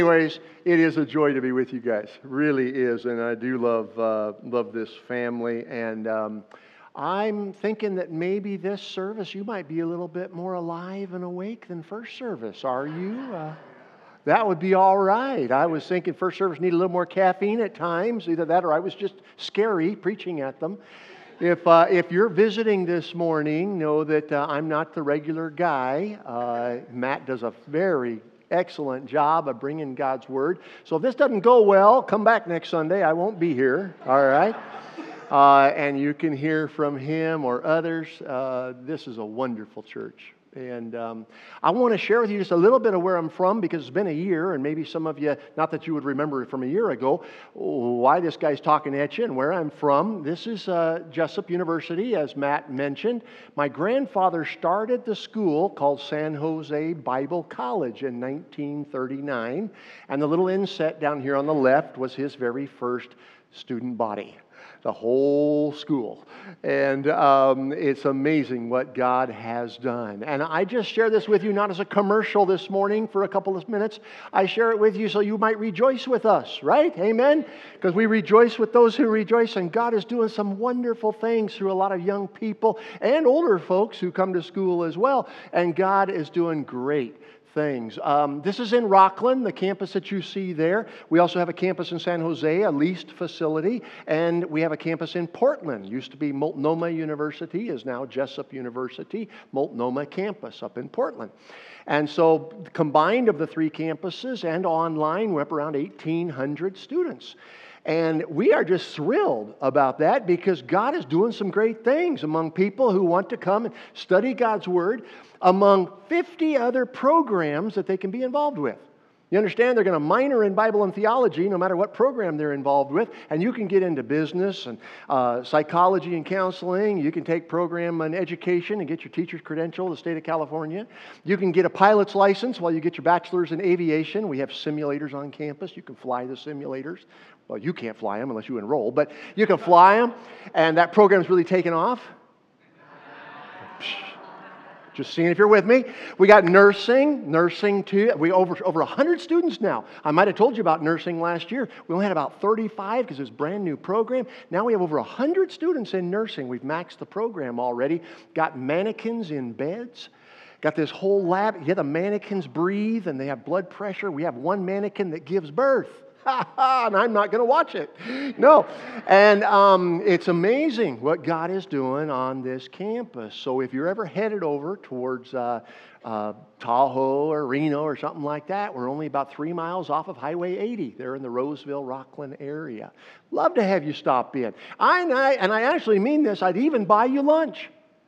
Anyways, it is a joy to be with you guys. Really is, and I do love this family. And I'm thinking that maybe this service you might be a little bit more alive and awake than first service. Are you? That would be all right. I was thinking first service needed a little more caffeine at times. Either that, or I was just scary preaching at them. If you're visiting this morning, know that I'm not the regular guy. Matt does a very excellent job of bringing God's Word. So if this doesn't go well, come back next Sunday. I won't be here, all right? And you can hear from him or others. This is a wonderful church. And I want to share with you just a little bit of where I'm from, because it's been a year, and maybe some of you, not that you would remember it from a year ago, why this guy's talking at you and where I'm from. This is Jessup University, as Matt mentioned. My grandfather started the school called San Jose Bible College in 1939, and the little inset down here on the left was his very first student body. The whole school. And it's amazing what God has done. And I just share this with you not as a commercial this morning for a couple of minutes. I share it with you so you might rejoice with us, right? Amen? Because we rejoice with those who rejoice, and God is doing some wonderful things through a lot of young people and older folks who come to school as well. And God is doing great things. This is in Rocklin, the campus that you see there. We also have a campus in San Jose, a leased facility, and we have a campus in Portland. Used to be Multnomah University, is now Jessup University, Multnomah campus up in Portland. And so combined of the three campuses and online, we're up around 1,800 students. And we are just thrilled about that, because God is doing some great things among people who want to come and study God's Word, among 50 other programs that they can be involved with. You understand, they're going to minor in Bible and theology no matter what program they're involved with, and you can get into business and psychology and counseling. You can take program in education and get your teacher's credential in the state of California. You can get a pilot's license while you get your bachelor's in aviation. We have simulators on campus. You can fly the simulators. Well, you can't fly them unless you enroll, but you can fly them, and that program's really taken off. Just seeing if you're with me. We got nursing too. We over 100 students now. I might have told you about nursing last year. We only had about 35 because it's a brand new program. Now we have over 100 students in nursing. We've maxed the program already. Got mannequins in beds. Got this whole lab. Yeah, the mannequins breathe and they have blood pressure. We have one mannequin that gives birth. And I'm not going to watch it. No. And it's amazing what God is doing on this campus. So if you're ever headed over towards Tahoe or Reno or something like that, we're only about 3 miles off of Highway 80. They're in the Roseville-Rocklin area. Love to have you stop in. And I actually mean this. I'd even buy you lunch.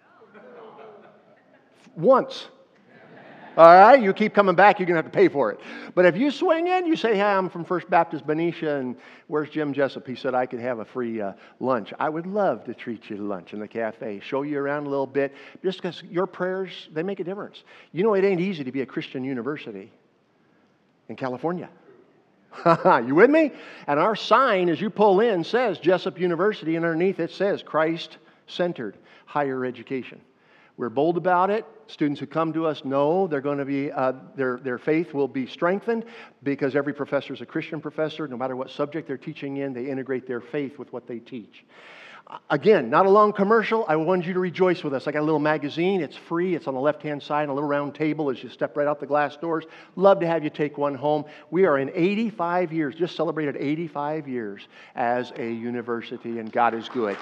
Once. All right, you keep coming back, you're going to have to pay for it. But if you swing in, you say, hey, I'm from First Baptist Benicia, and where's Jim Jessup? He said I could have a free lunch. I would love to treat you to lunch in the cafe, show you around a little bit, just because your prayers, they make a difference. You know, it ain't easy to be a Christian university in California. You with me? And our sign, as you pull in, says Jessup University, and underneath it says Christ-centered higher education. We're bold about it. Students who come to us know they're going to be their faith will be strengthened, because every professor is a Christian professor. No matter what subject they're teaching in, they integrate their faith with what they teach. Again, not a long commercial. I wanted you to rejoice with us. I got a little magazine. It's free. It's on the left-hand side, a little round table as you step right out the glass doors. Love to have you take one home. We are in 85 years, just celebrated 85 years as a university, and God is good.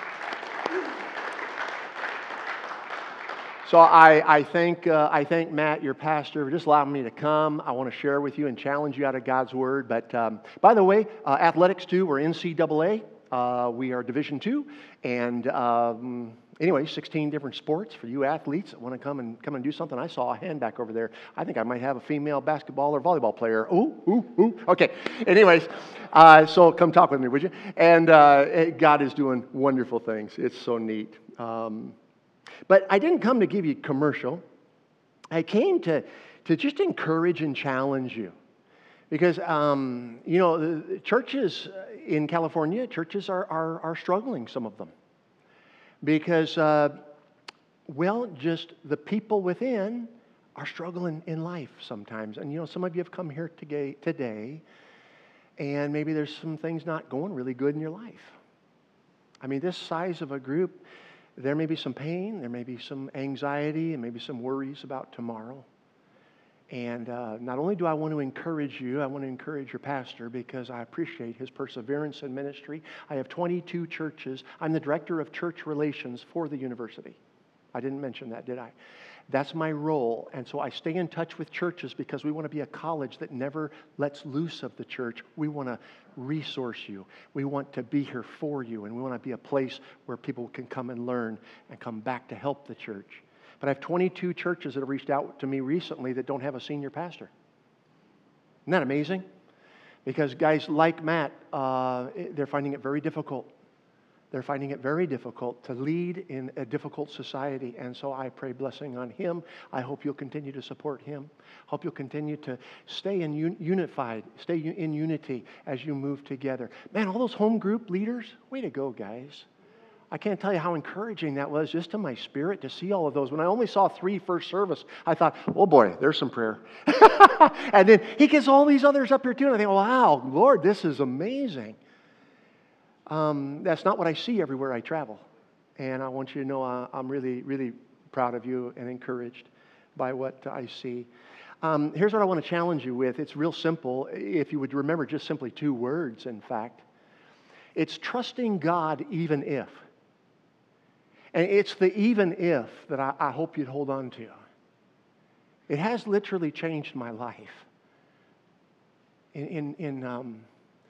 So I thank Matt, your pastor, for just allowing me to come. I want to share with you and challenge you out of God's Word. But by the way, athletics too, we're NCAA. We are Division II. And anyway, 16 different sports for you athletes that want to come and do something. I saw a hand back over there. I think I might have a female basketball or volleyball player. Ooh. Okay. Anyways, so come talk with me, would you? And God is doing wonderful things. It's so neat. But I didn't come to give you a commercial. I came to just encourage and challenge you. Because, the churches in California, churches are struggling, some of them. Because, just the people within are struggling in life sometimes. And some of you have come here today, and maybe there's some things not going really good in your life. I mean, this size of a group, there may be some pain, there may be some anxiety, and maybe some worries about tomorrow. And not only do I want to encourage you, I want to encourage your pastor because I appreciate his perseverance in ministry. I have 22 churches. I'm the director of church relations for the university. I didn't mention that, did I? That's my role. And so I stay in touch with churches because we want to be a college that never lets loose of the church. We want to resource you. We want to be here for you. And we want to be a place where people can come and learn and come back to help the church. But I have 22 churches that have reached out to me recently that don't have a senior pastor. Isn't that amazing? Because guys like Matt, they're finding it very difficult. They're finding it very difficult to lead in a difficult society. And so I pray blessing on him. I hope you'll continue to support him. Hope you'll continue to stay in unified, stay in unity as you move together. Man, all those home group leaders, way to go, guys. I can't tell you how encouraging that was just to my spirit to see all of those. When I only saw 3 first service, I thought, oh boy, there's some prayer. And then he gets all these others up here too. And I think, wow, Lord, this is amazing. That's not what I see everywhere I travel. And I want you to know I'm really, really proud of you and encouraged by what I see. Here's what I want to challenge you with. It's real simple. If you would remember just simply 2 words, in fact. It's trusting God even if. And it's the even if that I hope you'd hold on to. It has literally changed my life. In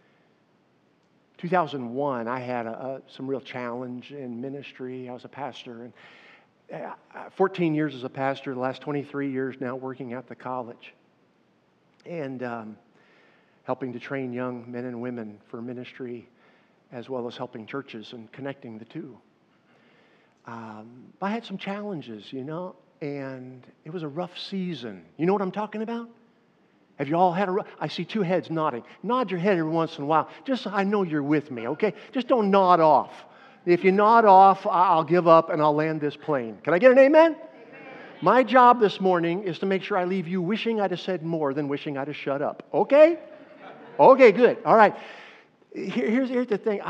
2001, I had some real challenge in ministry. I was a pastor, and 14 years as a pastor, the last 23 years now working at the college. And helping to train young men and women for ministry, as well as helping churches and connecting the two. I had some challenges, and it was a rough season. You know what I'm talking about? Have you all had I see 2 heads nodding. Nod your head every once in a while, just so I know you're with me, okay? Just don't nod off. If you nod off, I'll give up and I'll land this plane. Can I get an amen? My job this morning is to make sure I leave you wishing I'd have said more than wishing I'd have shut up, okay? Okay, good. All right. Here's the thing.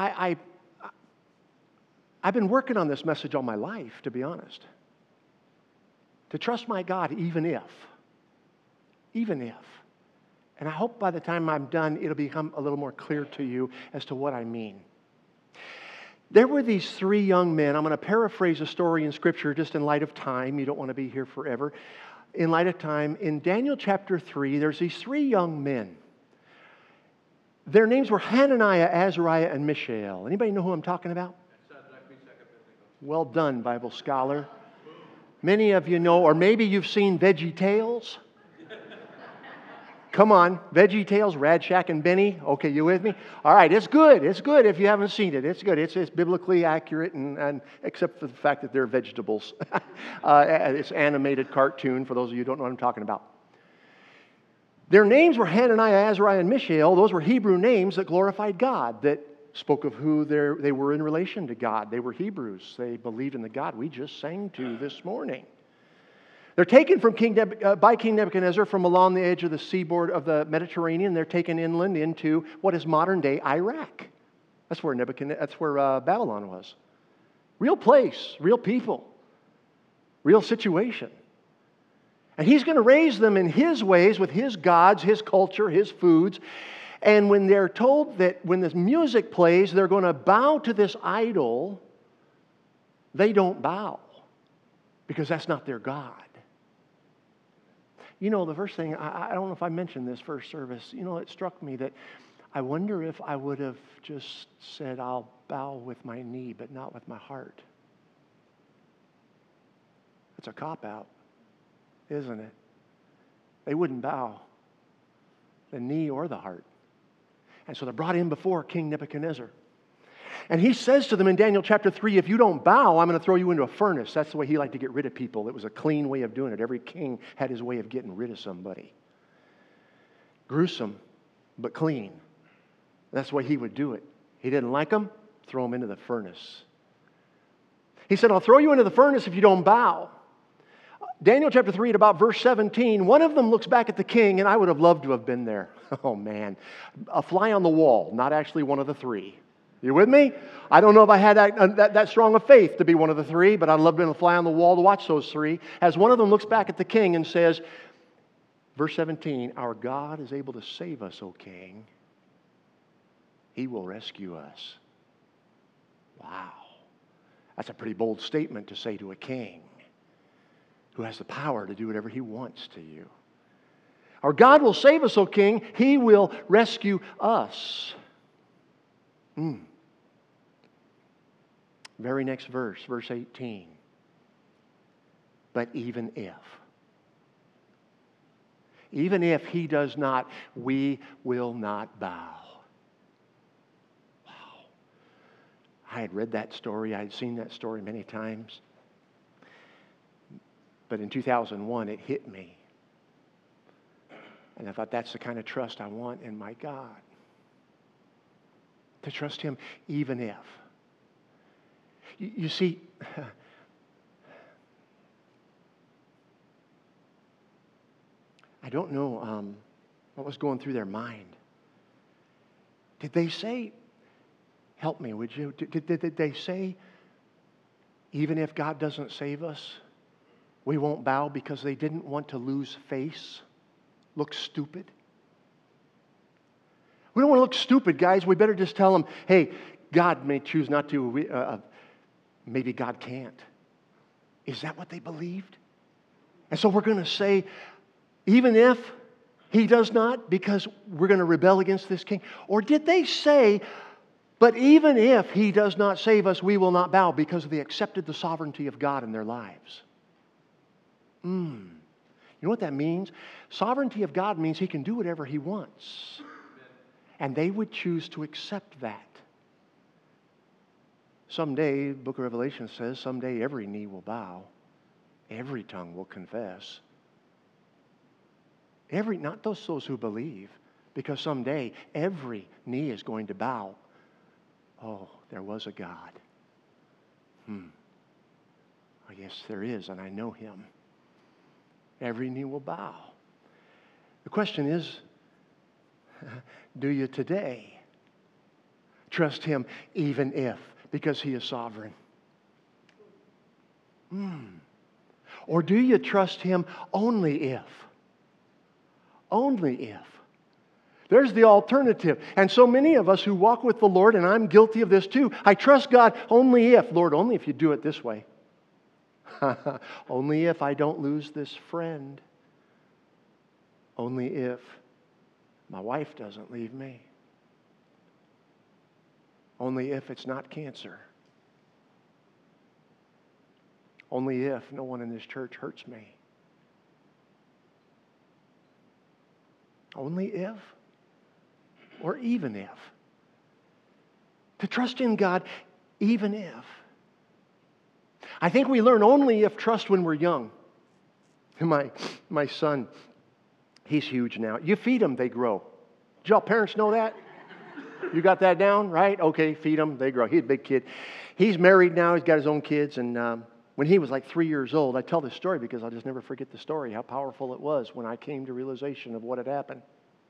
I've been working on this message all my life, to be honest. To trust my God even if. Even if. And I hope by the time I'm done, it'll become a little more clear to you as to what I mean. There were these 3 young men. I'm going to paraphrase a story in Scripture just in light of time. You don't want to be here forever. In light of time, in Daniel chapter 3, there's these 3 young men. Their names were Hananiah, Azariah, and Mishael. Anybody know who I'm talking about? Well done, Bible scholar. Many of you know, or maybe you've seen Veggie Tales. Come on, Veggie Tales, Rad Shack and Benny. Okay, you with me? All right, it's good. It's good if you haven't seen it. It's good. It's biblically accurate, and except for the fact that they're vegetables. It's animated cartoon, for those of you who don't know what I'm talking about. Their names were Hananiah, Azariah, and Mishael. Those were Hebrew names that glorified God, that spoke of who they were in relation to God. They were Hebrews. They believed in the God we just sang to this morning. They're taken by King Nebuchadnezzar from along the edge of the seaboard of the Mediterranean. They're taken inland into what is modern-day Iraq. That's where Babylon was. Real place, real people, real situation. And he's going to raise them in his ways with his gods, his culture, his foods. And when they're told that when this music plays, they're going to bow to this idol, they don't bow because that's not their God. The first thing, I don't know if I mentioned this first service, it struck me that I wonder if I would have just said, I'll bow with my knee, but not with my heart. That's a cop-out, isn't it? They wouldn't bow the knee or the heart. And so they're brought in before King Nebuchadnezzar. And he says to them in Daniel chapter 3, if you don't bow, I'm going to throw you into a furnace. That's the way he liked to get rid of people. It was a clean way of doing it. Every king had his way of getting rid of somebody. Gruesome, but clean. That's the way he would do it. He didn't like them, throw them into the furnace. He said, I'll throw you into the furnace if you don't bow. Daniel chapter 3 at about verse 17, one of them looks back at the king, and I would have loved to have been there. Oh man, a fly on the wall, not actually one of the three. You with me? I don't know if I had that strong of faith to be one of the three, but I'd love to be a fly on the wall to watch those three. As one of them looks back at the king and says, verse 17, our God is able to save us, O king. He will rescue us. Wow. That's a pretty bold statement to say to a king who has the power to do whatever he wants to you. Our God will save us, O king. He will rescue us. Very next verse, verse 18. But even if he does not, we will not bow. Wow. I had read that story. I had seen that story many times. But in 2001, it hit me. And I thought, that's the kind of trust I want in my God. To trust Him even if. You see, I don't know what was going through their mind. Did they say, help me, would you? Did they say, even if God doesn't save us, we won't bow because they didn't want to lose face, look stupid? We don't want to look stupid, guys. We better just tell them, hey, God may choose not to. Maybe God can't. Is that what they believed? And so we're going to say, even if He does not, because we're going to rebel against this king? Or did they say, but even if He does not save us, we will not bow because they accepted the sovereignty of God in their lives? You know what that means? Sovereignty of God means He can do whatever He wants. And they would choose to accept that. Someday, the book of Revelation says, someday every knee will bow. Every tongue will confess. Not those who believe, because someday every knee is going to bow. Oh, there was a God. Oh, yes, there is, and I know Him. Every knee will bow. The question is, do you today trust Him even if, because He is sovereign? Or do you trust Him only if? Only if. There's the alternative. And so many of us who walk with the Lord, and I'm guilty of this too, I trust God only if. Lord, only if you do it this way. Only if I don't lose this friend. Only if my wife doesn't leave me. Only if it's not cancer. Only if no one in this church hurts me. Only if, or even if. To trust in God, even if. I think we learn only if trust when we're young. My son, he's huge now. You feed them, they grow. Did y'all parents know that? You got that down, right? Okay, feed them, they grow. He's a big kid. He's married now. He's got his own kids. And when he was like 3 years old, I tell this story because I'll just never forget the story, how powerful it was when I came to realization of what had happened.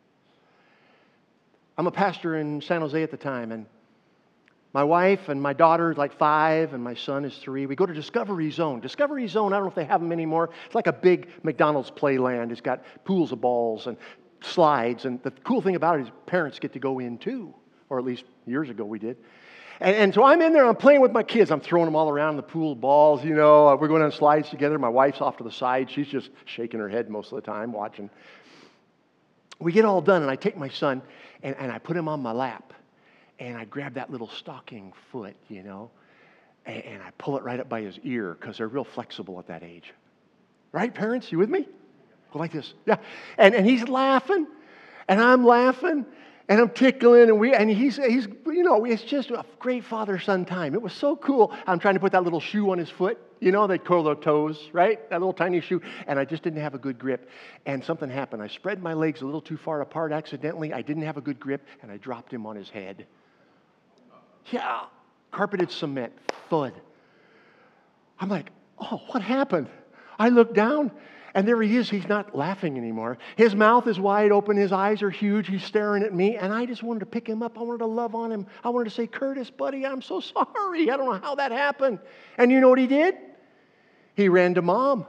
I'm a pastor in San Jose at the time, and my wife and my daughter is like 5, and my son is 3. We go to Discovery Zone. Discovery Zone, I don't know if they have them anymore. It's like a big McDonald's playland. It's got pools of balls and slides. And the cool thing about it is parents get to go in too, or at least years ago we did. And so I'm in there, I'm playing with my kids. I'm throwing them all around the pool of balls, you know. We're going on slides together. My wife's off to the side. She's just shaking her head most of the time watching. We get all done, and I take my son, and I put him on my lap. And I grab that little stocking foot, you know, and I pull it right up by his ear because they're real flexible at that age. Right, parents? You with me? Go like this. Yeah. And he's laughing, and I'm laughing, and I'm tickling, and he's you know, it's just a great father-son time. It was so cool. I'm trying to put that little shoe on his foot. You know, they curl their toes, right? That little tiny shoe. And I just didn't have a good grip. And something happened. I spread my legs a little too far apart accidentally. I didn't have a good grip, and I dropped him on his head. Yeah, carpeted cement, thud. I'm like, oh, what happened? I look down, and there he is. He's not laughing anymore. His mouth is wide open. His eyes are huge. He's staring at me, and I just wanted to pick him up. I wanted to love on him. I wanted to say, Curtis, buddy, I'm so sorry. I don't know how that happened. And you know what he did? He ran to Mom.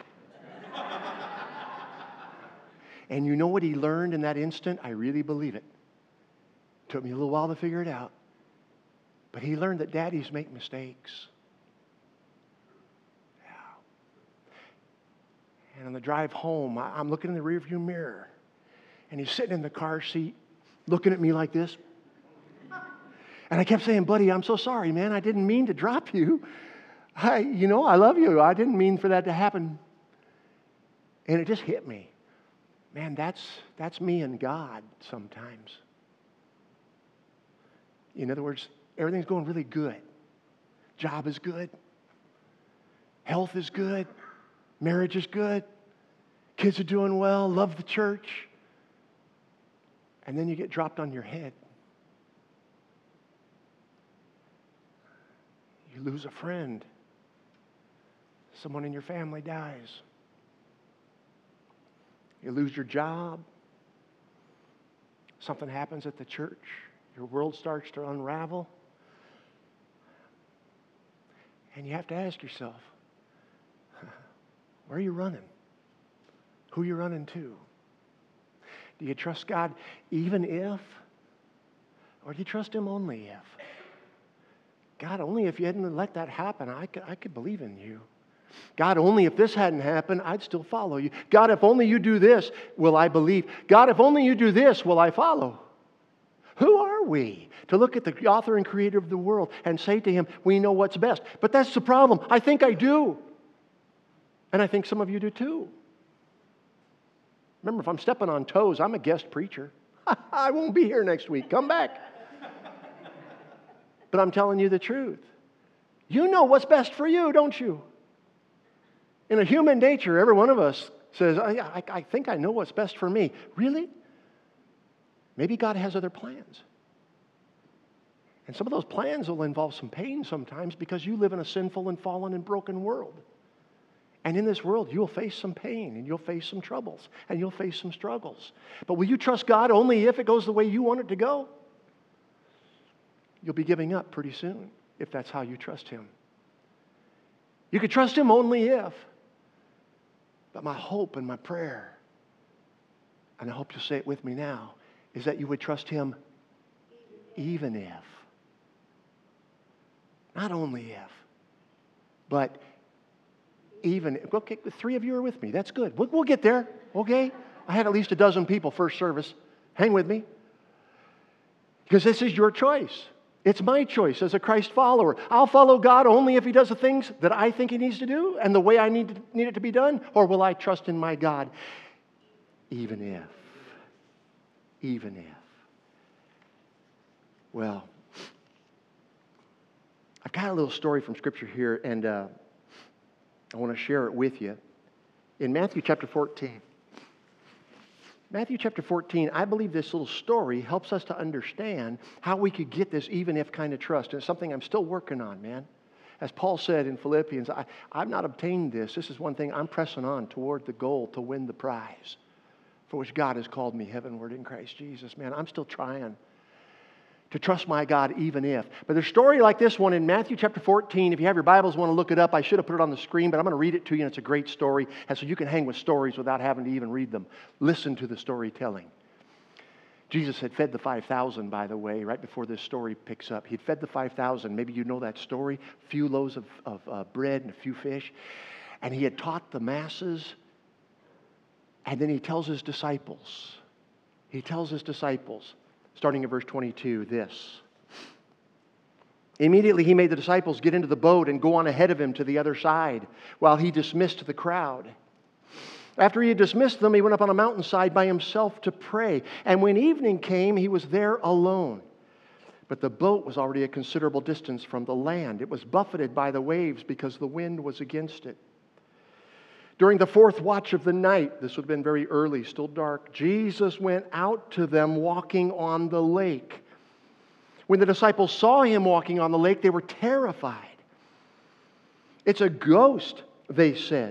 And you know what he learned in that instant? I really believe it. Took me a little while to figure it out. But he learned that daddies make mistakes. Yeah. And on the drive home, I'm looking in the rearview mirror. And he's sitting in the car seat, looking at me like this. And I kept saying, buddy, I'm so sorry, man. I didn't mean to drop you. I love you. I didn't mean for that to happen. And it just hit me. Man, that's me and God sometimes. In other words, everything's going really good. Job is good. Health is good. Marriage is good. Kids are doing well. Love the church. And then you get dropped on your head. You lose a friend. Someone in your family dies. You lose your job. Something happens at the church. Your world starts to unravel. And you have to ask yourself, where are you running? Who are you running to? Do you trust God even if? Or do you trust Him only if? God, only if you hadn't let that happen, I could believe in you. God, only if this hadn't happened, I'd still follow you. God, if only you do this, will I believe? God, if only you do this, will I follow? Who are we to look at the author and creator of the world and say to Him, we know what's best? But that's the problem. I think I do. And I think some of you do too. Remember, if I'm stepping on toes, I'm a guest preacher. I won't be here next week. Come back. But I'm telling you the truth. You know what's best for you, don't you? In a human nature, every one of us says, I think I know what's best for me. Really? Maybe God has other plans. And some of those plans will involve some pain sometimes because you live in a sinful and fallen and broken world. And in this world, you'll face some pain, and you'll face some troubles, and you'll face some struggles. But will you trust God only if it goes the way you want it to go? You'll be giving up pretty soon if that's how you trust Him. You could trust Him only if. But my hope and my prayer, and I hope you'll say it with me now, is that you would trust Him even if. Not only if, but even if. Okay, the three of you are with me. That's good. We'll get there, okay? I had at least a dozen people first service. Hang with me. Because this is your choice. It's my choice as a Christ follower. I'll follow God only if He does the things that I think He needs to do and the way I need it to be done, or will I trust in my God even if? Even if. Well, I've got a little story from Scripture here, and I want to share it with you. In Matthew chapter 14. Matthew chapter 14, I believe this little story helps us to understand how we could get this even if kind of trust. And it's something I'm still working on, man. As Paul said in Philippians, I've not obtained this. This is one thing I'm pressing on toward the goal to win the prize for which God has called me heavenward in Christ Jesus. Man, I'm still trying to trust my God even if. But there's a story like this one in Matthew chapter 14. If you have your Bibles, want to look it up, I should have put it on the screen, but I'm going to read it to you, and it's a great story. And so you can hang with stories without having to even read them. Listen to the storytelling. Jesus had fed the 5,000, by the way, right before this story picks up. He'd fed the 5,000. Maybe you know that story. A few loaves of bread and a few fish. And He had taught the masses. And then He tells His disciples. Starting in verse 22, this. Immediately He made the disciples get into the boat and go on ahead of Him to the other side while He dismissed the crowd. After He had dismissed them, He went up on a mountainside by Himself to pray. And when evening came, He was there alone. But the boat was already a considerable distance from the land. It was buffeted by the waves because the wind was against it. During the fourth watch of the night, this would have been very early, still dark, Jesus went out to them walking on the lake. When the disciples saw Him walking on the lake, they were terrified. It's a ghost, they said.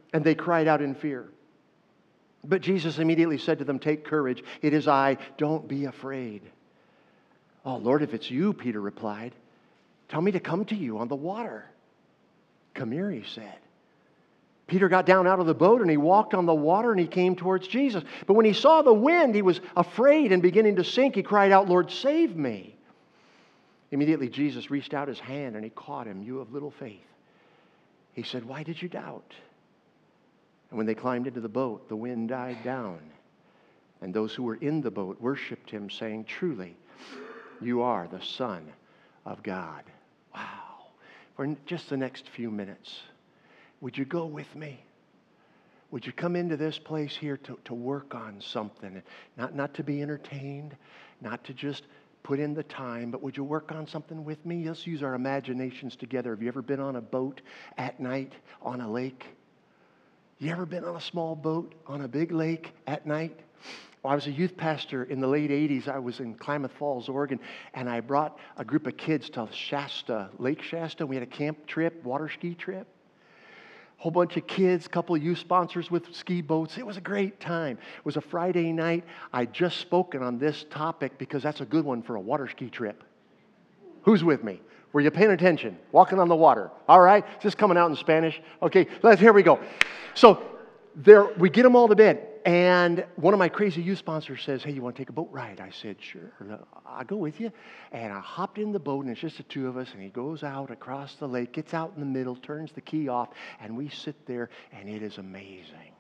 And they cried out in fear. But Jesus immediately said to them, "Take courage, it is I, don't be afraid." "Oh, Lord, if it's you," Peter replied, "tell me to come to you on the water." "Come here," he said. Peter got down out of the boat and he walked on the water and he came towards Jesus. But when he saw the wind, he was afraid and beginning to sink. He cried out, "Lord, save me." Immediately Jesus reached out his hand and he caught him. "You of little faith." He said, "Why did you doubt?" And when they climbed into the boat, the wind died down. And those who were in the boat worshiped him, saying, "Truly, you are the Son of God." Wow. For just the next few minutes, would you go with me? Would you come into this place here to work on something? Not to be entertained, not to just put in the time, but would you work on something with me? Let's use our imaginations together. Have you ever been on a boat at night on a lake? You ever been on a small boat on a big lake at night? Well, I was a youth pastor in the late 80s. I was in Klamath Falls, Oregon, and I brought a group of kids to Shasta, Lake Shasta. We had a camp trip, water ski trip. Whole bunch of kids, couple of youth sponsors with ski boats. It was a great time. It was a Friday night. I'd just spoken on this topic because that's a good one for a water ski trip. Who's with me? Were you paying attention? Walking on the water. All right? Is this coming out in Spanish? Okay, here we go. So we get them all to bed. And one of my crazy youth sponsors says, "Hey, you want to take a boat ride?" I said, "Sure, I'll go with you." And I hopped in the boat, and it's just the two of us. And he goes out across the lake, gets out in the middle, turns the key off, and we sit there, and it is amazing.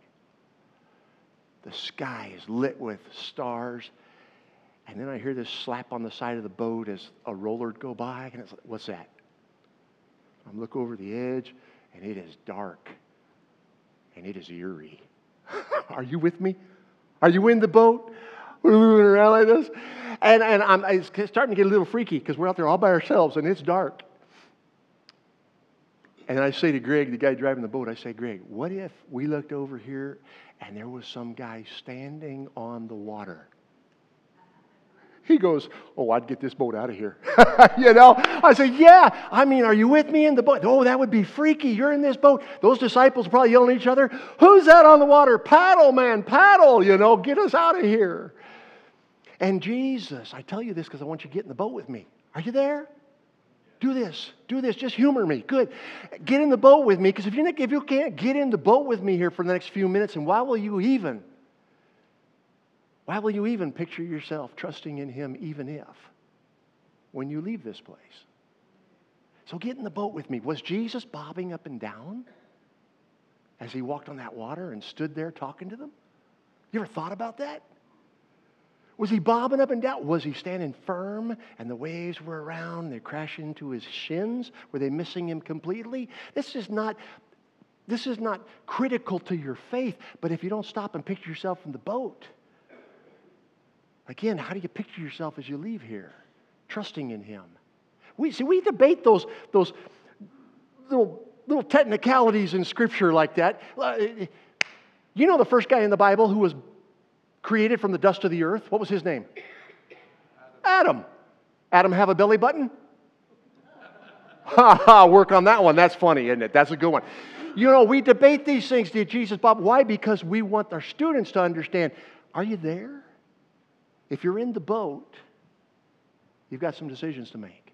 The sky is lit with stars. And then I hear this slap on the side of the boat as a roller go by. And it's like, "What's that?" I look over the edge, and it is dark. And it is eerie. Are you with me? Are you in the boat? We're moving around like this. And it's starting to get a little freaky because we're out there all by ourselves and it's dark. And I say to Greg, the guy driving the boat, I say, "Greg, what if we looked over here and there was some guy standing on the water?" He goes, "Oh, I'd get this boat out of here." I say, "Yeah, are you with me in the boat?" "Oh, that would be freaky. You're in this boat." Those disciples are probably yelling at each other, "Who's that on the water? Paddle, man, paddle, get us out of here." And Jesus, I tell you this because I want you to get in the boat with me. Are you there? Do this, just humor me. Good. Get in the boat with me because if you can't get in the boat with me here for the next few minutes, and why will you even picture yourself trusting in Him even if when you leave this place? So get in the boat with me. Was Jesus bobbing up and down as He walked on that water and stood there talking to them? You ever thought about that? Was He bobbing up and down? Was He standing firm and the waves were around? They crashed into His shins? Were they missing Him completely? This is not critical to your faith, but if you don't stop and picture yourself in the boat, again, how do you picture yourself as you leave here? Trusting in Him. We debate those little technicalities in Scripture like that. You know the first guy in the Bible who was created from the dust of the earth? What was his name? Adam. Adam have a belly button? Work on that one. That's funny, isn't it? That's a good one. We debate these things. Did Jesus bob? Why? Because we want our students to understand, are you there? If you're in the boat, you've got some decisions to make.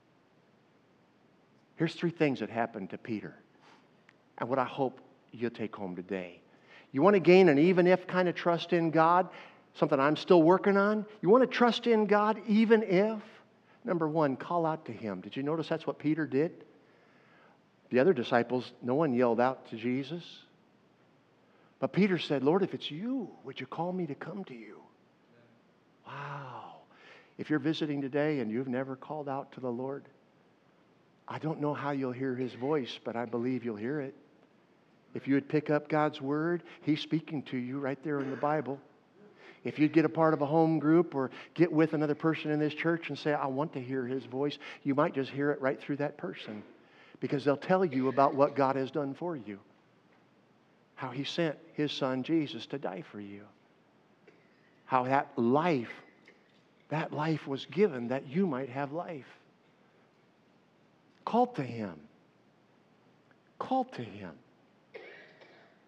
Here's 3 things that happened to Peter, and what I hope you'll take home today. You want to gain an even if kind of trust in God, something I'm still working on? You want to trust in God even if? Number 1, call out to Him. Did you notice that's what Peter did? The other disciples, no one yelled out to Jesus. But Peter said, "Lord, if it's you, would you call me to come to you?" Wow. If you're visiting today and you've never called out to the Lord, I don't know how you'll hear His voice, but I believe you'll hear it. If you would pick up God's Word, He's speaking to you right there in the Bible. If you'd get a part of a home group or get with another person in this church and say, "I want to hear His voice," you might just hear it right through that person because they'll tell you about what God has done for you. How He sent His Son Jesus to die for you. How that life was given that you might have life. Call to Him. Call to Him.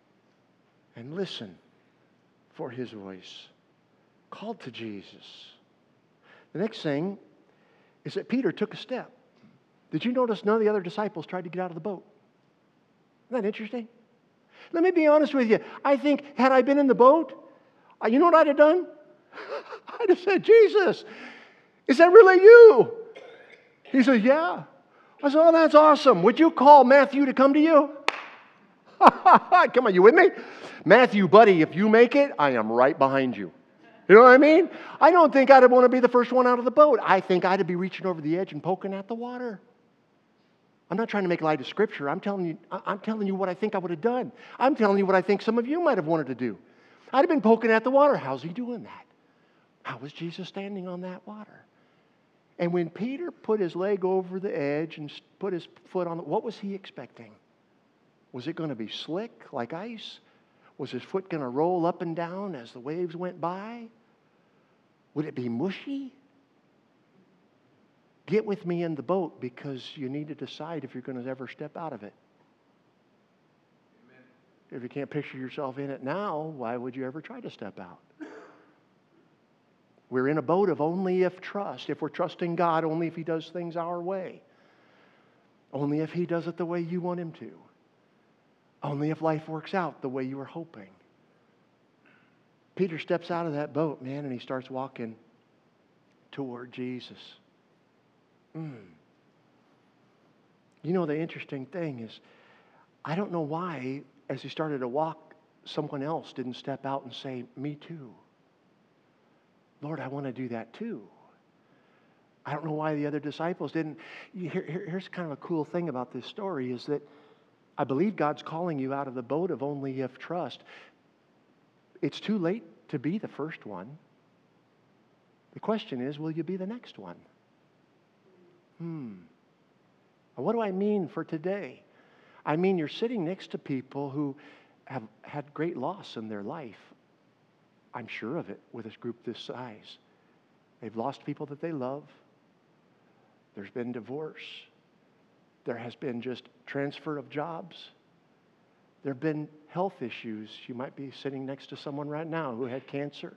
and listen for his voice. Called to Jesus. The next thing is that Peter took a step. Did you notice none of the other disciples tried to get out of the boat? Isn't that interesting? Let me be honest with you. I think had I been in the boat, you know what I'd have done? I'd have said, Jesus, is that really you? He said, yeah. I said, oh, that's awesome. Would you call Matthew to come to you? Come on, you with me? Matthew, buddy, if you make it, I am right behind you. You know what I mean? I don't think I'd want to be the first one out of the boat. I think I'd be reaching over the edge and poking at the water. I'm not trying to make light of Scripture. I'm telling you what I think I would have done. I'm telling you what I think some of you might have wanted to do. I'd have been poking at the water. How's he doing that? How was Jesus standing on that water? And when Peter put his leg over the edge and put his foot on it, what was he expecting? Was it going to be slick like ice? Was his foot going to roll up and down as the waves went by? Would it be mushy? Get with me in the boat because you need to decide if you're going to ever step out of it. Amen. If you can't picture yourself in it now, why would you ever try to step out? We're in a boat of only if trust. If we're trusting God, only if He does things our way. Only if He does it the way you want Him to. Only if life works out the way you were hoping. Peter steps out of that boat, man, and he starts walking toward Jesus. You know, the interesting thing is, I don't know why, as he started to walk, someone else didn't step out and say, me too. Lord, I want to do that too. I don't know why the other disciples didn't. Here's kind of a cool thing about this story is that I believe God's calling you out of the boat of only if trust. It's too late to be the first one. The question is, will you be the next one? What do I mean for today? I mean, you're sitting next to people who have had great loss in their life. I'm sure of it with a group this size. They've lost people that they love. There's been divorce. There has been just transfer of jobs. There have been health issues. You might be sitting next to someone right now who had cancer.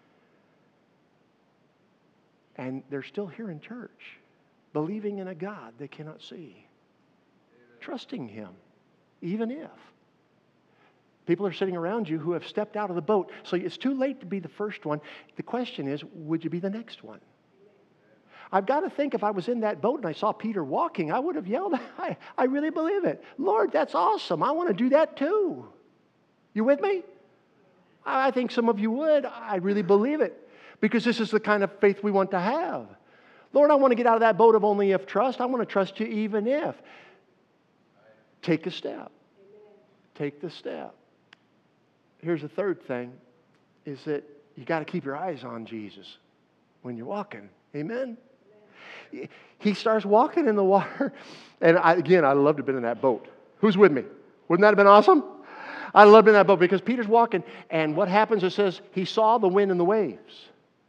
And they're still here in church, believing in a God they cannot see. Amen. Trusting Him, even if. People are sitting around you who have stepped out of the boat. So it's too late to be the first one. The question is, would you be the next one? I've got to think if I was in that boat and I saw Peter walking, I would have yelled, I really believe it. Lord, that's awesome. I want to do that too. You with me? I think some of you would. I really believe it. Because this is the kind of faith we want to have. Lord, I want to get out of that boat of only if trust. I want to trust you even if. Take a step. Take the step. Here's the third thing, is that you got to keep your eyes on Jesus when you're walking. Amen? He starts walking in the water. And I love to have been in that boat. Who's with me? Wouldn't that have been awesome? I love being in that boat because Peter's walking. And what happens, it says, he saw the wind and the waves.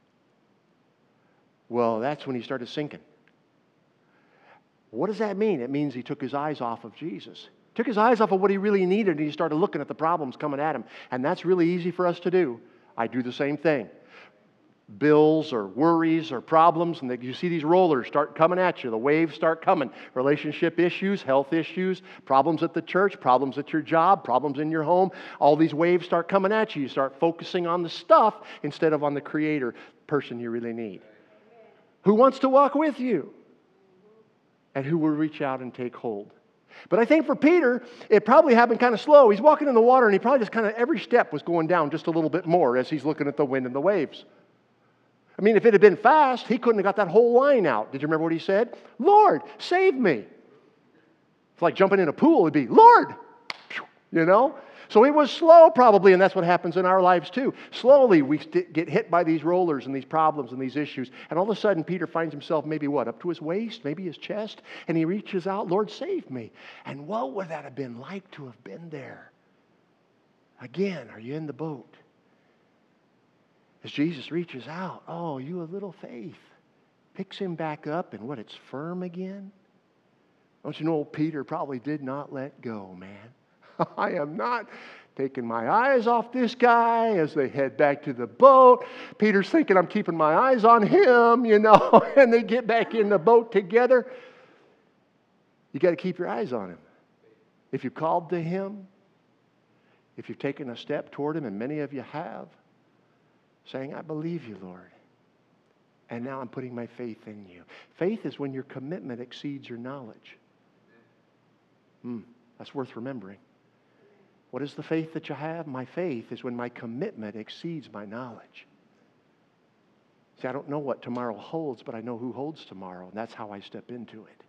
Well, that's when he started sinking. What does that mean? It means he took his eyes off of Jesus. Took his eyes off of what he really needed, and he started looking at the problems coming at him. And that's really easy for us to do. I do the same thing. Bills or worries or problems, and you see these rollers start coming at you. The waves start coming. Relationship issues, health issues, problems at the church, problems at your job, problems in your home. All these waves start coming at you. You start focusing on the stuff instead of on the Creator, person you really need. Who wants to walk with you? And who will reach out and take hold? But I think for Peter, it probably happened kind of slow. He's walking in the water, and he probably just kind of, every step was going down just a little bit more as he's looking at the wind and the waves. I mean, if it had been fast, he couldn't have got that whole line out. Did you remember what he said? Lord, save me. It's like jumping in a pool. It'd be, Lord, you know? So it was slow probably, and that's what happens in our lives too. Slowly, we get hit by these rollers and these problems and these issues. And all of a sudden, Peter finds himself maybe what? Up to his waist, maybe his chest. And he reaches out, Lord, save me. And what would that have been like to have been there? Again, are you in the boat? As Jesus reaches out, oh, you have little faith. Picks him back up, and what, it's firm again? Don't you know, Peter probably did not let go, man. I am not taking my eyes off this guy as they head back to the boat. Peter's thinking, I'm keeping my eyes on him, and they get back in the boat together. You got to keep your eyes on him. If you've called to him, if you've taken a step toward him, and many of you have, saying, I believe you, Lord. And now I'm putting my faith in you. Faith is when your commitment exceeds your knowledge. That's worth remembering. What is the faith that you have? My faith is when my commitment exceeds my knowledge. See, I don't know what tomorrow holds, but I know who holds tomorrow, and that's how I step into it.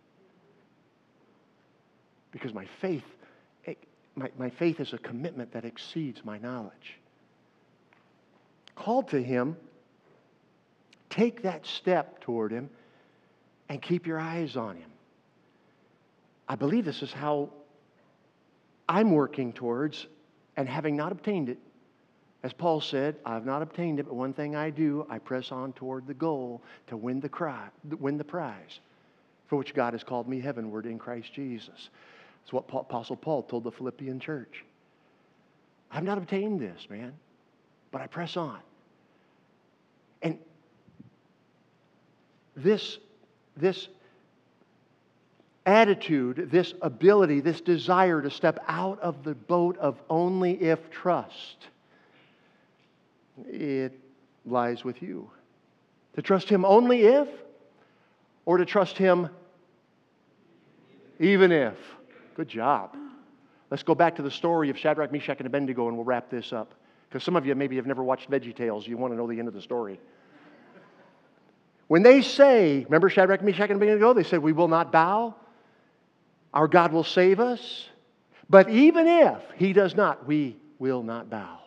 Because my faith is a commitment that exceeds my knowledge. Called to him, take that step toward him, and keep your eyes on him. I believe this is how I'm working towards, and having not obtained it, as Paul said, I have not obtained it, but one thing I do, I press on toward the goal to win the prize for which God has called me heavenward in Christ Jesus. That's what Apostle Paul told the Philippian church. I've not obtained this, man, but I press on. And this attitude, this ability, this desire to step out of the boat of only if trust, it lies with you. To trust him only if, or to trust him even if. Good job. Let's go back to the story of Shadrach, Meshach, and Abednego, and we'll wrap this up. Because some of you maybe have never watched VeggieTales. You want to know the end of the story. When they say, remember Shadrach, Meshach, and Abednego? They said, we will not bow. Our God will save us. But even if he does not, we will not bow.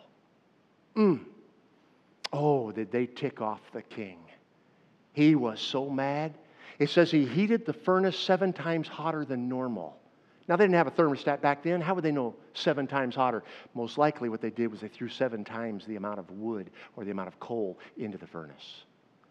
Oh, did they tick off the king. He was so mad. It says he heated the furnace 7 times hotter than normal. Now, they didn't have a thermostat back then. How would they know 7 times hotter? Most likely what they did was they threw 7 times the amount of wood or the amount of coal into the furnace.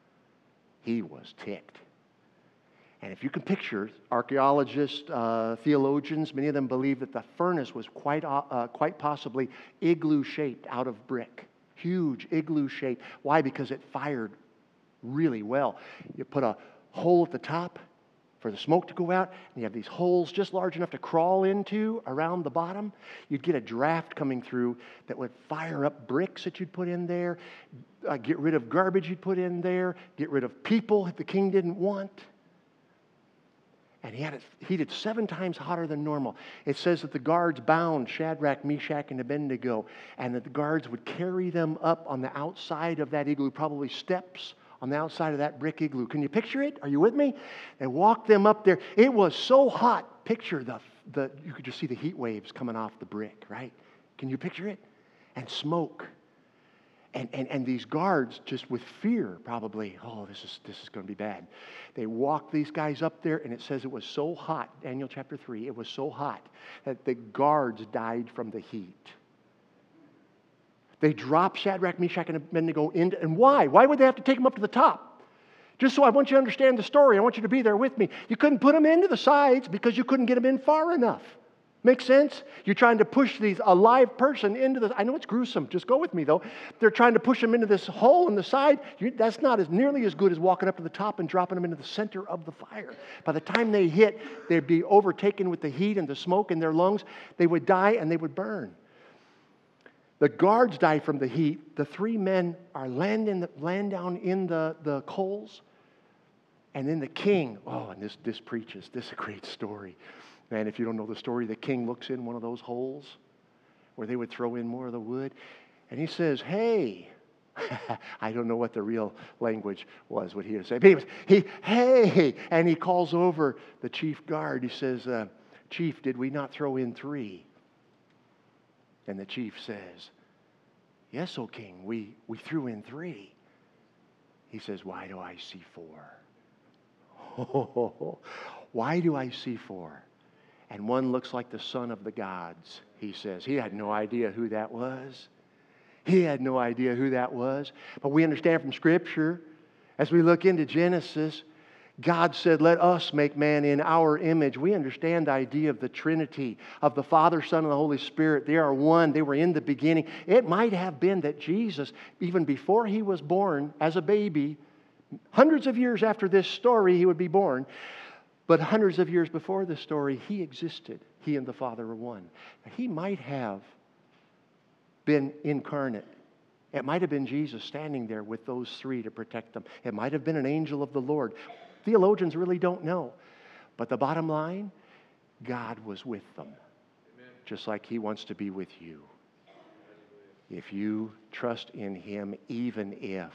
He was ticked. And if you can picture, archaeologists, theologians, many of them believe that the furnace was quite possibly igloo-shaped out of brick. Huge igloo shape. Why? Because it fired really well. You put a hole at the top for the smoke to go out, and you have these holes just large enough to crawl into around the bottom. You'd get a draft coming through that would fire up bricks that you'd put in there, get rid of garbage you'd put in there, get rid of people that the king didn't want. And he had it heated 7 times hotter than normal. It says that the guards bound Shadrach, Meshach, and Abednego, and that the guards would carry them up on the outside of that igloo, probably steps on the outside of that brick igloo. Can you picture it? Are you with me? They walked them up there. It was so hot. Picture you could just see the heat waves coming off the brick, right? Can you picture it? And smoke. And these guards, just with fear, probably, oh, this is going to be bad. They walked these guys up there, and it says it was so hot, Daniel chapter 3, it was so hot that the guards died from the heat. They dropped Shadrach, Meshach, and Abednego in. And why? Why would they have to take them up to the top? Just so I want you to understand the story. I want you to be there with me. You couldn't put them into the sides because you couldn't get them in far enough. Make sense? You're trying to push a live person into the... I know it's gruesome. Just go with me, though. They're trying to push them into this hole in the side. That's not nearly as good as walking up to the top and dropping them into the center of the fire. By the time they hit, they'd be overtaken with the heat and the smoke in their lungs. They would die and they would burn. The guards die from the heat. The 3 men are land down in the coals. And then the king, and this preaches. This is a great story. Man, if you don't know the story, the king looks in one of those holes where they would throw in more of the wood. And he says, hey. I don't know what the real language was, what he would say. But hey. And he calls over the chief guard. He says, Chief, did we not throw in 3? And the chief says, yes, O king, we threw in 3. He says, why do I see 4? Why do I see 4? And one looks like the son of the gods, he says. He had no idea who that was. He had no idea who that was. But we understand from Scripture, as we look into Genesis, God said, let us make man in our image. We understand the idea of the Trinity, of the Father, Son, and the Holy Spirit. They are one. They were in the beginning. It might have been that Jesus, even before he was born as a baby, hundreds of years after this story, he would be born. But hundreds of years before this story, he existed. He and the Father were one. He might have been incarnate. It might have been Jesus standing there with those three to protect them. It might have been an angel of the Lord. Theologians really don't know. But the bottom line, God was with them. Amen. Just like he wants to be with you. If you trust in him, even if,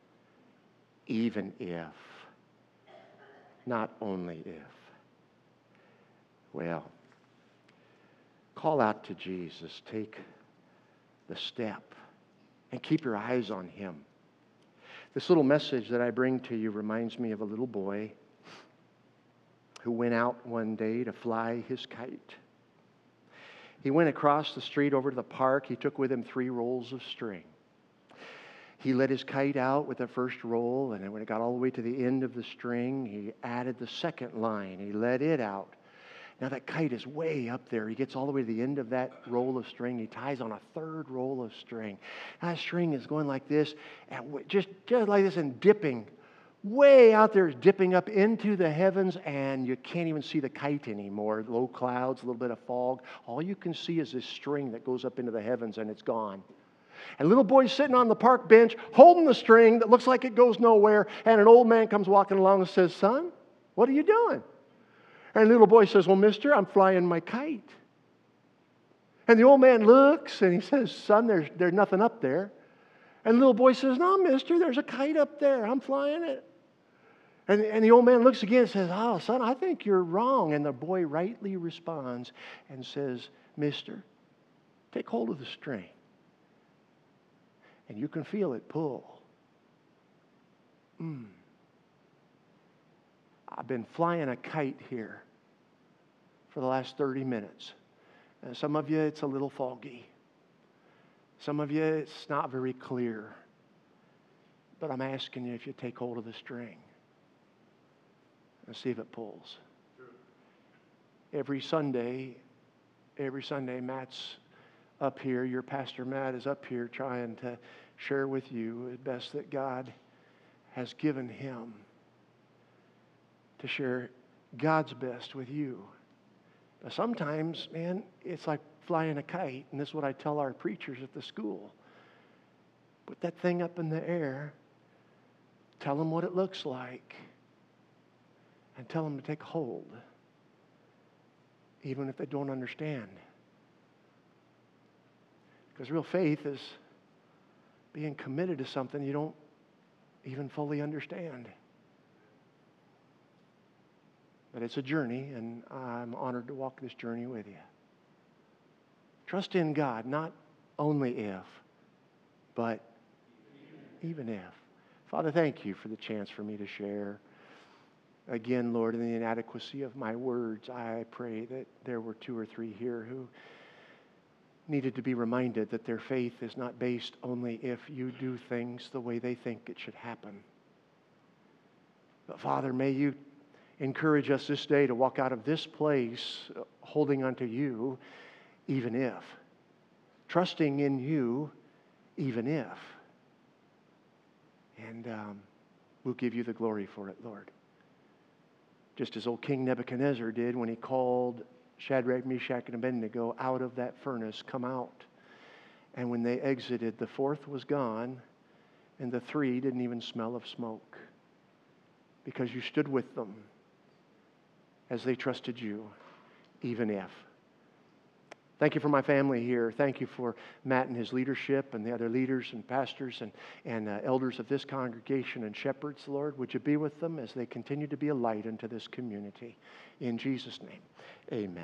not only if. Well, call out to Jesus. Take the step and keep your eyes on him. This little message that I bring to you reminds me of a little boy who went out one day to fly his kite. He went across the street over to the park. He took with him 3 rolls of string. He let his kite out with the first roll, and then when it got all the way to the end of the string, he added the second line. He let it out. Now that kite is way up there. He gets all the way to the end of that roll of string. He ties on a 3rd roll of string. That string is going like this, and just like this, and dipping way out there, dipping up into the heavens, and you can't even see the kite anymore. Low clouds, a little bit of fog. All you can see is this string that goes up into the heavens, and it's gone. And little boy's sitting on the park bench holding the string that looks like it goes nowhere, and an old man comes walking along and says, "Son, what are you doing?" And the little boy says, "Well, mister, I'm flying my kite." And the old man looks and he says, "Son, there's nothing up there." And the little boy says, "No, mister, there's a kite up there. I'm flying it." And the old man looks again and says, "Oh, son, I think you're wrong." And the boy rightly responds and says, "Mister, take hold of the string. And you can feel it pull." I've been flying a kite here for the last 30 minutes. And some of you, it's a little foggy. Some of you, it's not very clear. But I'm asking you if you take hold of the string and see if it pulls. Every Sunday, Matt's up here. Your pastor Matt is up here trying to share with you the best that God has given him to share God's best with you. But sometimes, man, it's like flying a kite, and this is what I tell our preachers at the school. Put that thing up in the air, tell them what it looks like, and tell them to take hold, even if they don't understand. Because real faith is being committed to something you don't even fully understand. But it's a journey, and I'm honored to walk this journey with you. Trust in God, not only if, but even if. Father, thank you for the chance for me to share. Again, Lord, in the inadequacy of my words, I pray that there were 2 or 3 here who needed to be reminded that their faith is not based only if you do things the way they think it should happen. But Father, may you encourage us this day to walk out of this place holding onto you, even if. Trusting in you, even if. And we'll give you the glory for it, Lord. Just as old King Nebuchadnezzar did when he called Shadrach, Meshach, and Abednego out of that furnace, come out. And when they exited, the 4th was gone, and the 3 didn't even smell of smoke. Because you stood with them as they trusted you, even if. Thank you for my family here. Thank you for Matt and his leadership and the other leaders and pastors and elders of this congregation and shepherds, Lord. Would you be with them as they continue to be a light unto this community? In Jesus' name, amen.